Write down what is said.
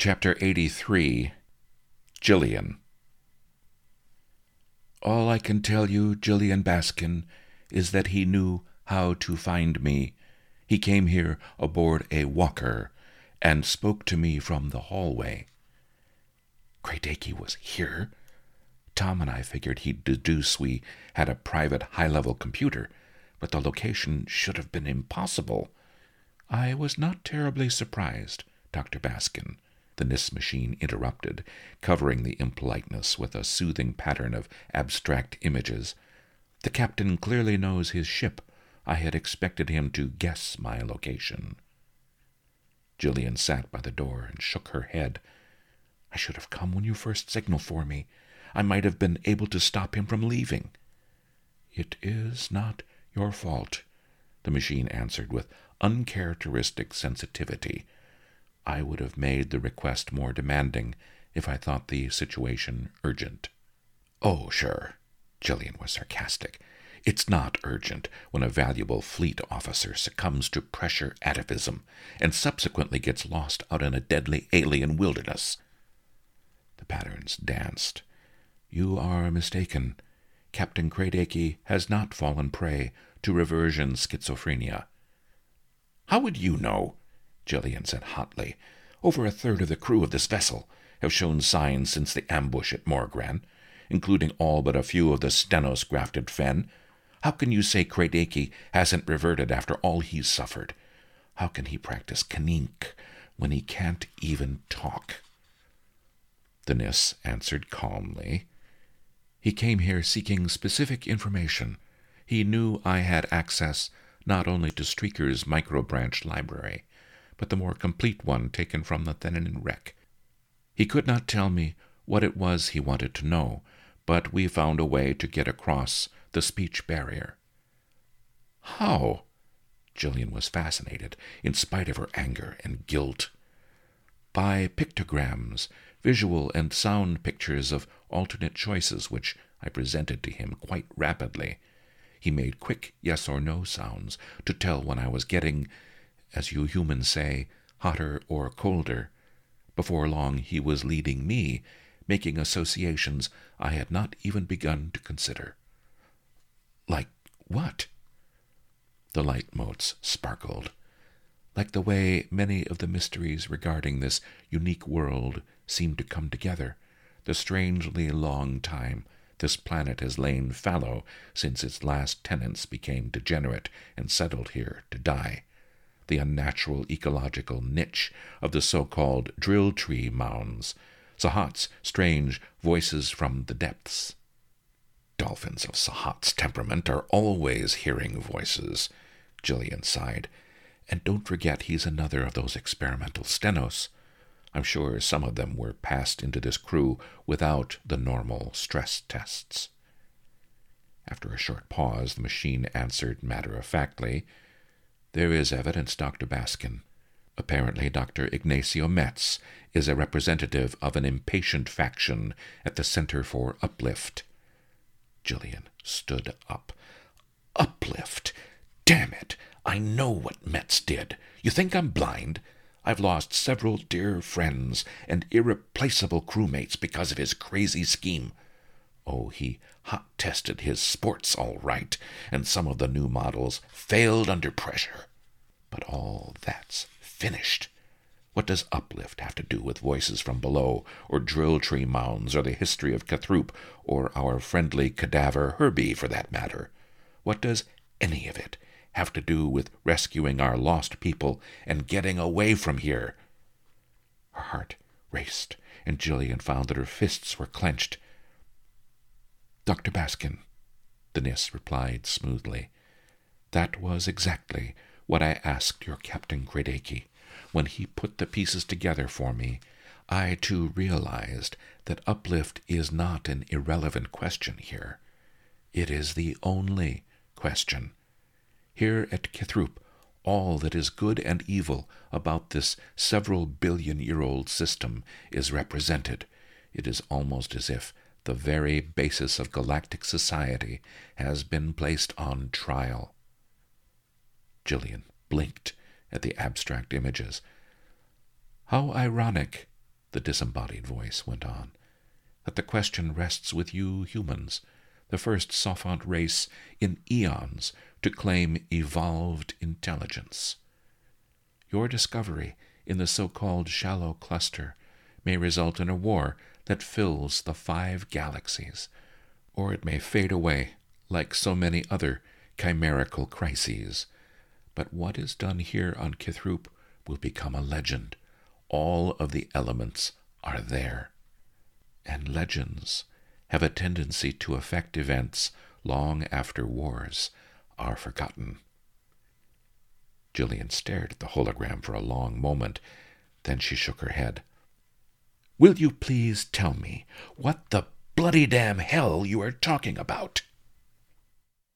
Chapter 83. Jillian. All I can tell you, Jillian Baskin, is that he knew how to find me. He came here aboard a walker and spoke to me from the hallway. Kraydaki was here? Tom and I figured he'd deduce we had a private high-level computer, but the location should have been impossible. I was not terribly surprised, Dr. Baskin, the NIS machine interrupted, covering the impoliteness with a soothing pattern of abstract images. The captain clearly knows his ship. I had expected him to guess my location. Jillian sat by the door and shook her head. I should have come when you first signaled for me. I might have been able to stop him from leaving. It is not your fault, the machine answered with uncharacteristic sensitivity. I would have made the request more demanding if I thought the situation urgent. Oh, sure, Jillian was sarcastic. It's not urgent when a valuable fleet officer succumbs to pressure atavism and subsequently gets lost out in a deadly alien wilderness. The patterns danced. You are mistaken. Captain Kraydaki has not fallen prey to reversion schizophrenia. How would you know? Jillian said hotly. Over a third of the crew of this vessel have shown signs since the ambush at Morgran, including all but a few of the Stenos-grafted Fen. How can you say Kraydaki hasn't reverted after all he's suffered? How can he practice Kanink when he can't even talk? The NIS answered calmly. He came here seeking specific information. He knew I had access not only to Streaker's microbranch library, but the more complete one taken from the Thenanin wreck. He could not tell me what it was he wanted to know, but we found a way to get across the speech barrier. How? Jillian was fascinated, in spite of her anger and guilt. By pictograms, visual and sound pictures of alternate choices which I presented to him quite rapidly. He made quick yes or no sounds to tell when I was getting, as you humans say, hotter or colder. Before long he was leading me, making associations I had not even begun to consider. Like what? The light motes sparkled. Like the way many of the mysteries regarding this unique world seem to come together. The strangely long time this planet has lain fallow since its last tenants became degenerate and settled here to die. The unnatural ecological niche of the so-called drill tree mounds, Sahat's strange voices from the depths. Dolphins of Sahat's temperament are always hearing voices, Jillian sighed. And don't forget he's another of those experimental Stenos. I'm sure some of them were passed into this crew without the normal stress tests. After a short pause, the machine answered matter-of-factly, There is evidence, Dr. Baskin. Apparently Dr. Ignacio Metz is a representative of an impatient faction at the Center for Uplift. Jillian stood up. Uplift? Damn it! I know what Metz did. You think I'm blind? I've lost several dear friends and irreplaceable crewmates because of his crazy scheme. Oh, he hot-tested his sports all right, and some of the new models failed under pressure. But all that's finished. What does Uplift have to do with voices from below, or drill tree mounds, or the history of Cathrup, or our friendly cadaver Herbie, for that matter? What does any of it have to do with rescuing our lost people and getting away from here? Her heart raced, and Jillian found that her fists were clenched. Dr. Baskin, the NIS replied smoothly, that was exactly what I asked your Captain Kraydaki. When he put the pieces together for me, I too realized that Uplift is not an irrelevant question here. It is the only question. Here at Cathrup, all that is good and evil about this several-billion-year-old system is represented. It is almost as if the very basis of galactic society has been placed on trial. Jillian blinked at the abstract images. How ironic, the disembodied voice went on, that the question rests with you humans, the first Sophont race in eons to claim evolved intelligence. Your discovery in the so-called shallow cluster may result in a war that fills the 5 galaxies, or it may fade away like so many other chimerical crises. But what is done here on Kithroop will become a legend. All of the elements are there. And legends have a tendency to affect events long after wars are forgotten. Jillian stared at the hologram for a long moment. Then she shook her head. "Will you please tell me what the bloody damn hell you are talking about?"